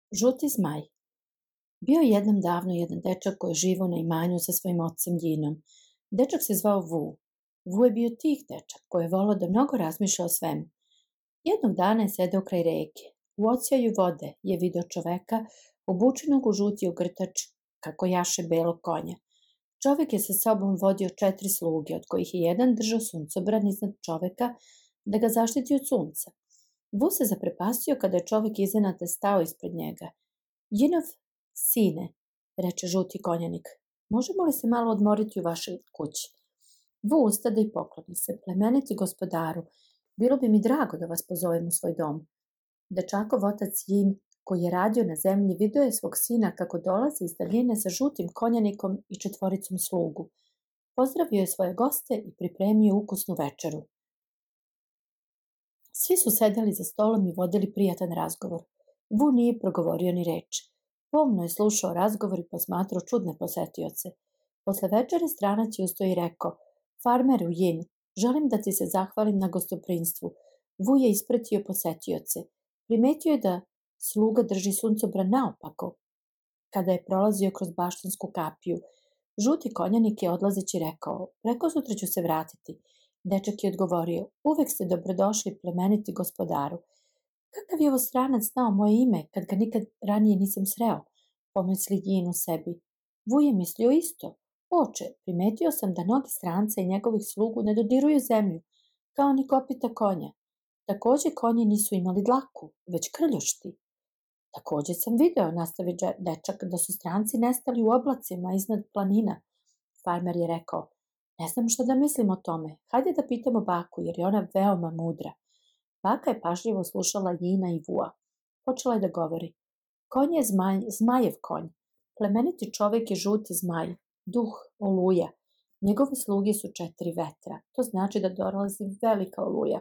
Žuti zmaj. Bio je jednom davno jedan dečak koji je živao na imanju sa svojim ocem Jinom. Dečak se zvao Vu. Vu je bio tih dečak koji je volao da mnogo razmišlja o svemu. Jednog dana je sedeo kraj reke. U odsjaju vode je video čoveka obučenog u žuti ogrtač kako jaše belog konja. Čovek je sa sobom vodio 4 sluge, od kojih je jedan držao suncobran iznad čoveka da ga zaštiti od sunca. Vu se zaprepastio kada je čovek iznenada stao ispred njega. Jinov sine, reče žuti konjanik, možemo li se malo odmoriti u vašoj kući? Vu ustade i pokloni se. Plemeniti gospodaru, bilo bi mi drago da vas pozovem u svoj dom. Dečakov otac Jin, koji je radio na zemlji, video je svog sina kako dolazi iz daljine sa žutim konjanikom i 4 slugu. Pozdravio je svoje goste i pripremio ukusnu večeru. Svi su sedeli za stolom i vodili prijatan razgovor. Vu nije progovorio ni reč. Pomno je slušao razgovor i posmatrao čudne posetioce. Posle večere stranac je ustao i rekao: Farmeru Jin, želim da ti se zahvalim na gostoprinstvu. Vu je ispratio posetioce. Primetio je da sluga drži suncobran naopako kada je prolazio kroz baštansku kapiju. Žuti konjanik je odlazeći rekao: preko sutra ću se vratiti. Dečak je odgovorio: uvek ste dobrodošli, plemeniti gospodaru. Kakav je ovo stranac znao moje ime kad ga nikad ranije nisam sreo, pomisli Jin u sebi. Vu je mislio isto. Oče, primetio sam da noge stranca i njegovih slugu ne dodiruju zemlju, kao ni kopita konja. Takođe konji nisu imali dlaku, već krljušti. Takođe sam video, nastavi dečak, da su stranci nestali u oblacima iznad planina. Farmer je rekao: ne znam šta da mislim o tome, hajde da pitamo baku jer je ona veoma mudra. Baka je pažljivo slušala Jina i Vua. Počela je da govori: konj je zmajev konj. Plemeniti čovek je žuti zmaj, duh oluja. Njegove sluge su 4 vetra. To znači da dolazi velika oluja.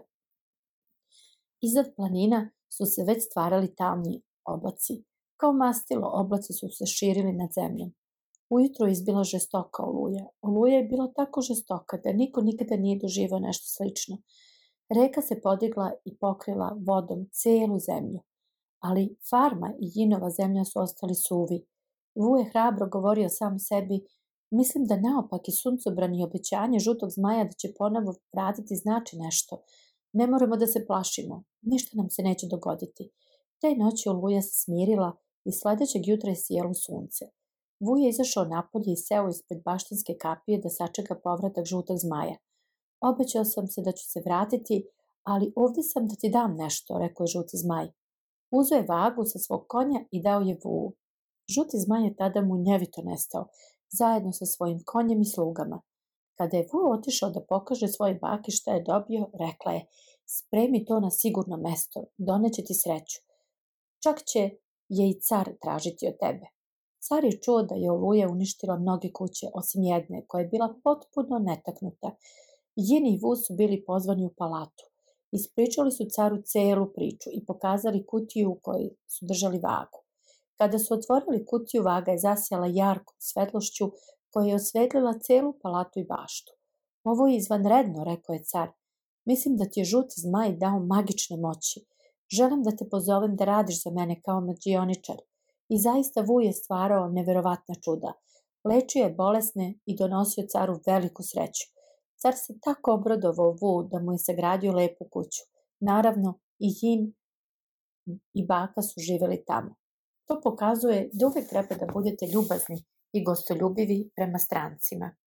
Iznad planina su se već stvarali tamni oblaci. Kao mastilo, oblaci su se širili nad zemljom. Ujutro je izbila žestoka oluja. Oluja je bila tako žestoka da niko nikada nije doživao nešto slično. Reka se podigla i pokrila vodom celu zemlju. Ali farma i Jinova zemlja su ostali suvi. Vu je hrabro govorio sam sebi: mislim da naopak i suncobran i obećanje žutog zmaja da će ponovo vratiti znači nešto. Ne moramo da se plašimo. Ništa nam se neće dogoditi. Te noći oluja se smirila i sledećeg jutra je sijelo sunce. Vu je izašao napolje i seo ispred baštanske kapije da sačeka povratak žutog zmaja. Obećao sam se da ću se vratiti, ali ovdje sam da ti dam nešto, rekao je žuti zmaj. Uzeo je vagu sa svog konja i dao je Vuu. Žuti zmaj je tada munjevito nestao, zajedno sa svojim konjem i slugama. Kada je Vuu otišao da pokaže svojoj baki šta je dobio, rekla je: spremi to na sigurno mesto, doneće ti sreću. Čak će je i car tražiti od tebe. Car je čuo da je oluja uništila mnoge kuće, osim jedne, koja je bila potpuno netaknuta. Jin i Vu su bili pozvani u palatu. Ispričali su caru celu priču i pokazali kutiju u kojoj su držali vagu. Kada su otvorili kutiju, vaga je zasjala jarkom svetlošću koja je osvetlila celu palatu i baštu. Ovo je izvanredno, rekao je car. Mislim da ti je žuti zmaj dao magične moći. Želim da te pozovem da radiš za mene kao mađioničar. I zaista Vu je stvarao neverovatna čuda. Lečio je bolesne i donosio caru veliku sreću. Car se tako obradovao Vu da mu je sagradio lepu kuću. Naravno, i Jin i baka su živeli tamo. To pokazuje da uvek treba da budete ljubazni i gostoljubivi prema strancima.